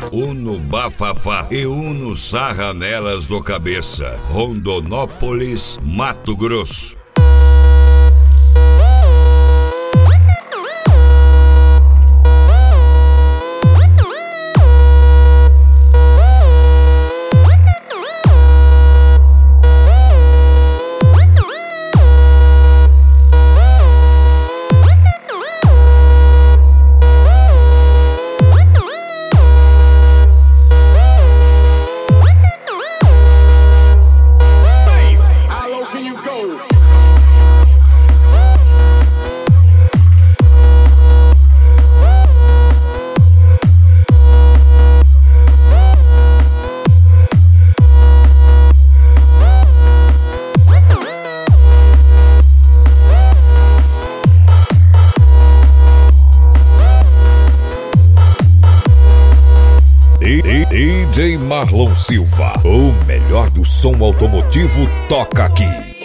Uno bafafá e Uno sarranelas do cabeça. Rondonópolis, Mato Grosso. DJ Marlon Silva, o melhor do som automotivo toca aqui.